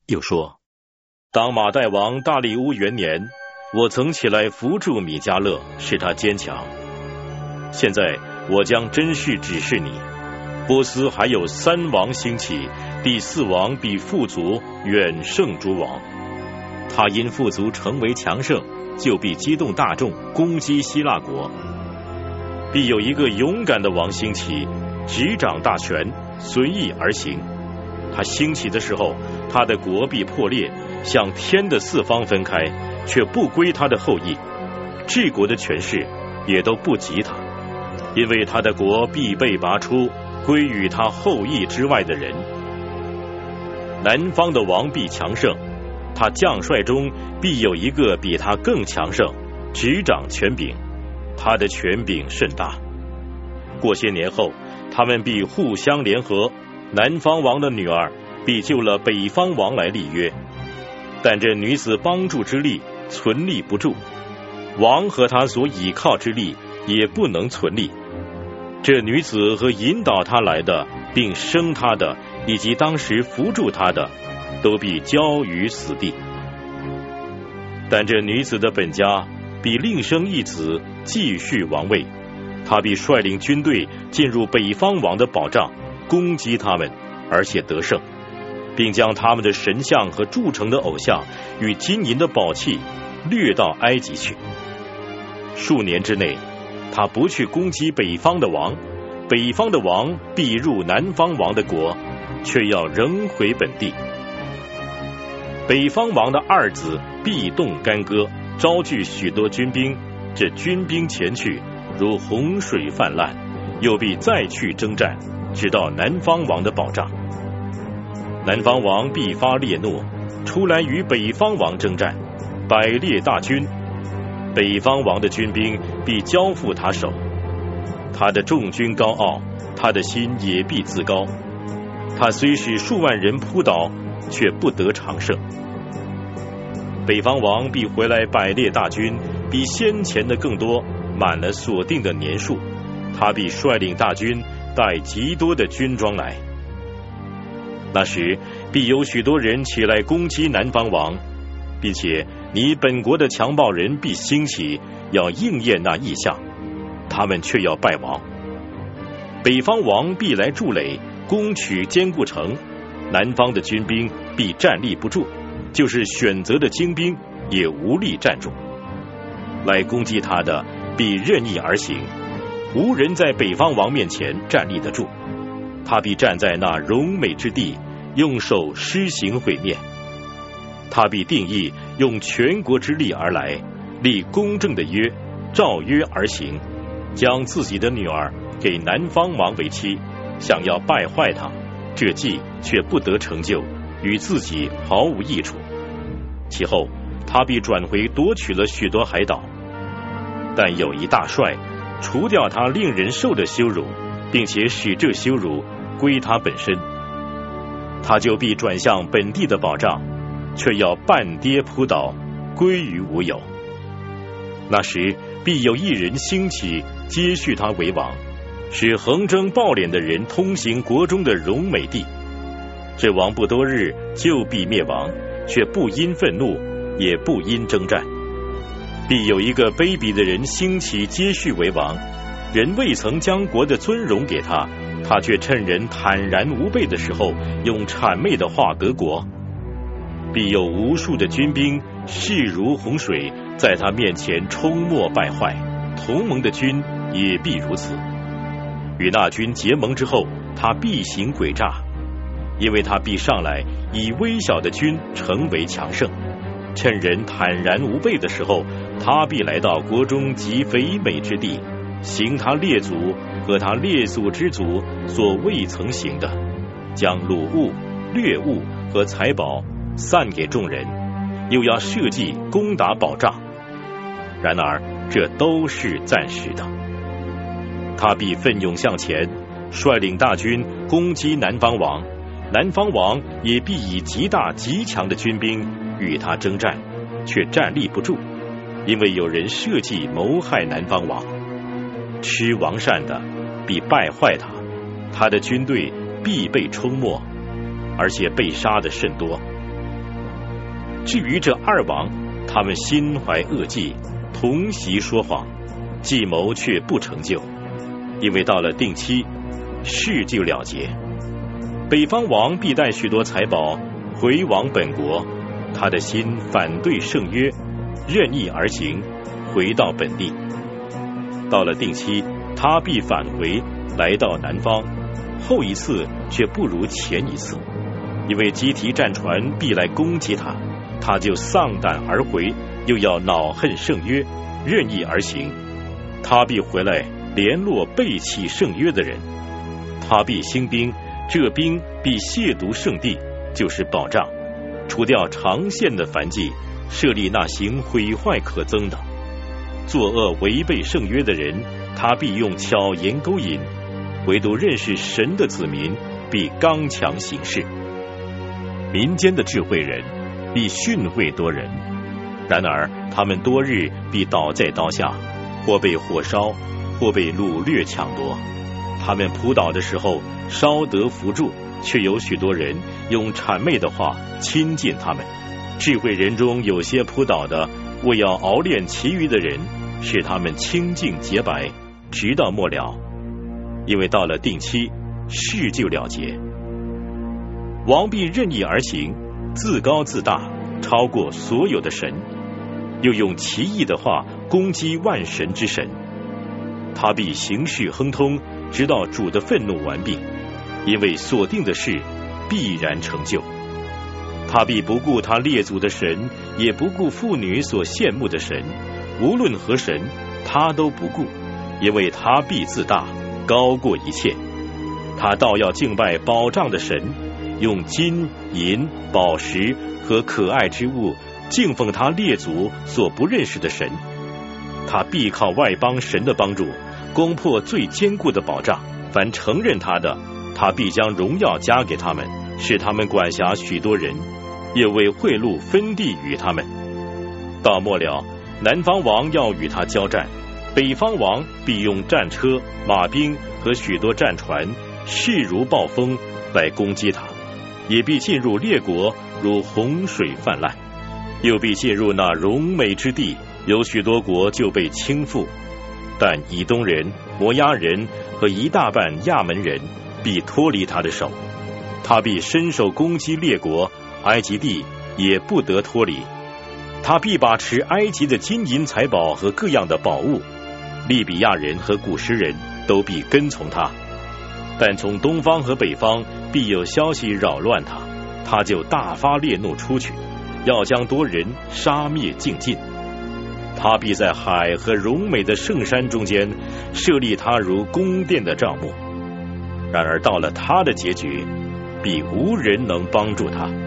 又说，当马代王大利乌元年，我曾起来扶助米迦勒，使他坚强。现在我将真事指示你，波斯还有3王兴起，第4王必富足，远胜诸王。他因富足成为强盛，就必激动大众，攻击希腊国。必有一个勇敢的王兴起，执掌大权，随意而行。他兴起的时候，他的国必破裂，向天的4方分开，却不归他的后裔。治国的权势也都不及他，因为他的国必被拔出，归于他后裔之外的人。南方的王必强盛，他将帅中必有一个比他更强盛，执掌权柄，他的权柄甚大。过些年后，他们必互相联合，南方王的女儿必救了北方王来立约，但这女子帮助之力存立不住，王和他所倚靠之力也不能存立。这女子和引导他来的，并生他的，以及当时扶助他的，都必交于死地。但这女子的本家必另生一子，继续王位。他必率领军队进入北方王的保障，攻击他们，而且得胜，并将他们的神像和铸成的偶像与金银的宝器掠到埃及去。数年之内，他不去攻击北方的王，北方的王必入南方王的国，却要仍回本地。北方王的2子必动干戈，招聚许多军兵，这军兵前去，如洪水泛滥，又必再去征战，直到南方王的保障。南方王必发烈怒，出来与北方王征战，摆列大军，北方王的军兵必交付他手。他的众军高傲，他的心也必自高。他虽使数万人扑倒，却不得长胜。北方王必回来摆列大军，比先前的更多，满了所定的年数。他必率领大军，带极多的军装来。那时必有许多人起来攻击南方王，并且你本国的强暴人必兴起，要应验那异象，他们却要败亡。北方王必来筑垒，攻取坚固城，南方的军兵必站立不住，就是选择的精兵也无力站住。来攻击他的必任意而行，无人在北方王面前站立得住。他必站在那荣美之地，用手施行毁灭。他必定义用全国之力而来，立公正的约，照约而行，将自己的女儿给南方王为妻，想要败坏他，这计却不得成就，与自己毫无益处。其后他必转回夺取了许多海岛，但有一大帅除掉他令人受的羞辱，并且使这羞辱归他本身，他就必转向本地的保障，却要半跌扑倒，归于无有。那时必有一人兴起，接续他为王，使横征暴敛的人通行国中的荣美地。这王不多日就必灭亡，却不因愤怒，也不因征战。必有一个卑鄙的人兴起，接续为王，人未曾将国的尊荣给他，他却趁人坦然无备的时候，用谄媚的话得国。必有无数的军兵势如洪水，在他面前冲没败坏，同盟的军也必如此。与那军结盟之后，他必行诡诈，因为他必上来以微小的军成为强盛。趁人坦然无备的时候，他必来到国中极肥美之地，行他列祖和他列祖之祖所未曾行的，将掳物、掠物和财宝散给众人，又要设计攻打保障。然而这都是暂时的。他必奋勇向前，率领大军攻击南方王，南方王也必以极大极强的军兵与他征战，却站立不住，因为有人设计谋害南方王。吃王膳的必败坏他，他的军队必被冲没，而且被杀的甚多。 至于这二王，他们心怀恶计，同席说谎，计谋却不成就，因为到了定期，事就了结。北方王必带许多财宝回往本国，他的心反对圣约，任意而行，回到本地。到了定期，他必返回，来到南方，后一次却不如前一次，因为基提战船必来攻击他，他就丧胆而回，又要恼恨圣约，任意而行。他必回来联络背弃圣约的人，他必兴兵，这兵必亵渎圣地，就是保障，除掉长线的燔祭，设立那行毁坏可憎的作恶违背圣约的人，他必用巧言勾引，唯独认识神的子民必刚强行事。民间的智慧人必训诲多人，然而他们多日必倒在刀下，或被火烧，或被掳掠抢夺。他们扑倒的时候，稍得扶助，却有许多人用谄媚的话亲近他们。智慧人中有些扑倒的，为要熬炼其余的人，使他们清净洁白，直到末了。因为到了定期，事就了结。王必任意而行，自高自大，超过所有的神，又用奇异的话攻击万神之神。他必行事亨通，直到主的愤怒完毕，因为所定的事必然成就。他必不顾他列祖的神，也不顾妇女所羡慕的神，无论何神他都不顾，因为他必自大，高过一切。他倒要敬拜保障的神，用金银宝石和可爱之物敬奉他列祖所不认识的神。他必靠外邦神的帮助，攻破最坚固的保障。凡承认他的，他必将荣耀加给他们，使他们管辖许多人，也为贿赂分地与他们。到末了，南方王要与他交战，北方王必用战车、马兵和许多战船，势如暴风来攻击他，也必进入列国，如洪水泛滥，又必进入那荣美之地，有许多国就被倾覆。但以东人、摩押人和一大半亚门人必脱离他的手，他必伸手攻击列国，埃及地也不得脱离。他必把持埃及的金银财宝和各样的宝物，利比亚人和古实人都必跟从他。但从东方和北方必有消息扰乱他，他就大发烈怒出去，要将多人杀灭尽尽。他必在海和荣美的圣山中间设立他如宫殿的帐幕，然而到了他的结局，必无人能帮助他。